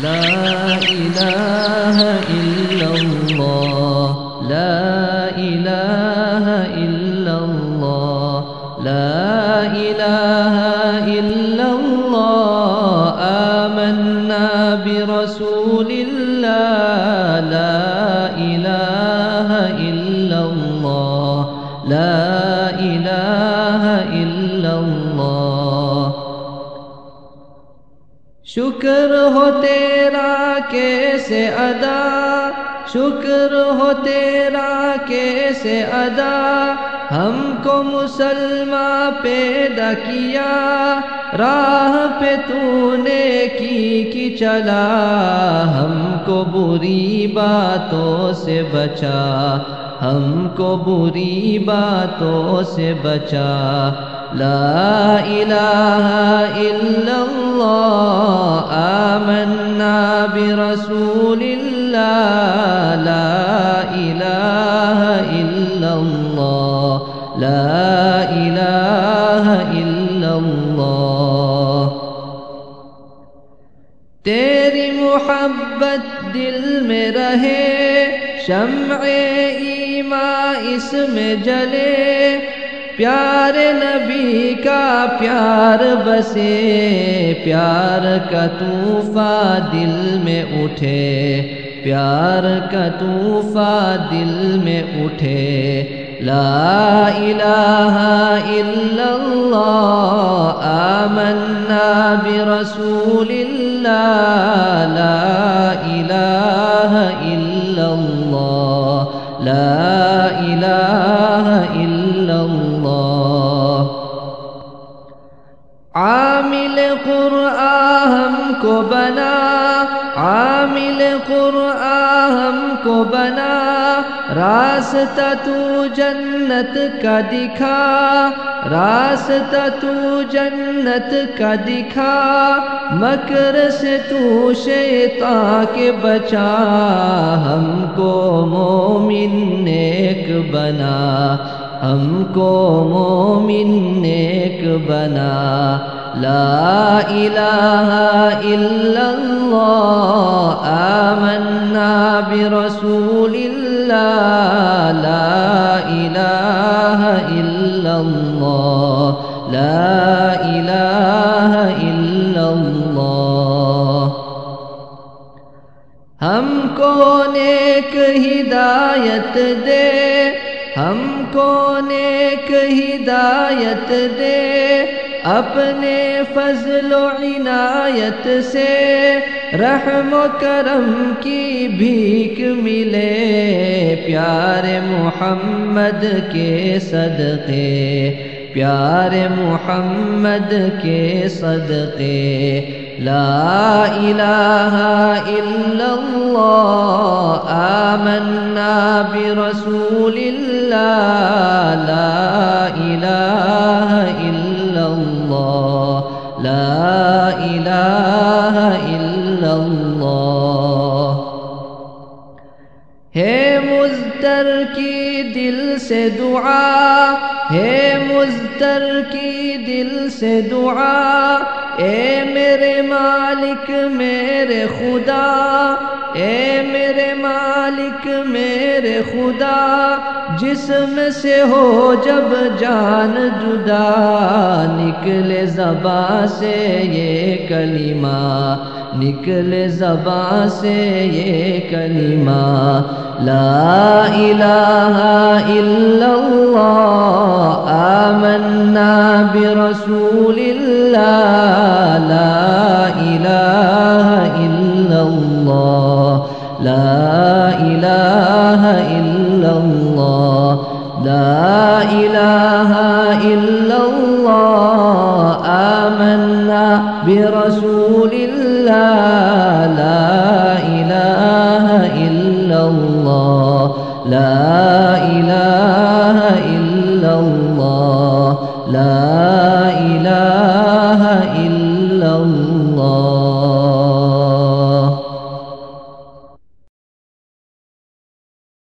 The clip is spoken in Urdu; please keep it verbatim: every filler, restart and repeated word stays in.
لا إله إلا الله لا إله إلا الله لا إله إلا الله آمنا برسول الله لا إله إلا الله لا إله إلا الله شکر ہو تیرا کیسے ادا شکر ہو تیرا کیسے ادا ہم کو مسلمان پیدا کیا راہ پہ تو نے کی کی چلا ہم کو بری باتوں سے بچا ہم کو بری باتوں سے بچا لا إله إلا الله آمنا برسول الله لا إله إلا الله لا إله إلا الله تیری محبت دل میں رہے شمع ایمان اس میں جلے پیارے نبی کا پیار بسے پیار کا طوفان دل میں اٹھے پیار کا طوفان دل میں اٹھے لا الہ الا اللہ آمنا برسول اللہ لا الہ الا اللہ لا الہ الا اللہ عامل قرآن ہم کو بنا عامل قرآن ہم کو بنا راستہ تو جنت کا دکھا راستہ تو جنت کا دکھا مکر سے تو شیطان کے بچا ہم کو مومن نیک بنا ہم کو مومن نیک بنا لا الہ الا اللہ آمنا برسول اللہ لا الہ الا اللہ لا الہ الا اللہ ہم کو نیک ہدایت دے ہم کو نیک ہدایت دے اپنے فضل و عنایت سے رحم و کرم کی بھیک ملے پیارے محمد کے صدقے پیارے محمد کے صدقے لا الہ الا اللہ آمنا برسول اللہ لا الہ الا اللہ لا الہ الا اللہ ہے مضطر کی دل سے دعا ہے مضطر کی دل سے دعا اے میرے مالک میرے خدا اے میرے مالک میرے خدا جسم سے ہو جب جان جدا نکلے زباں سے یہ کلمہ نکلے زباں سے یہ کلمہ لا الہ الا اللہ آمنا برسول اللہ لا الہ الا اللہ لا الہ الا اللہ لا الہ الا اللہ آمنا برسول اللہ لا الہ الا اللہ لا الہ الا اللہ لا الہ الا اللہ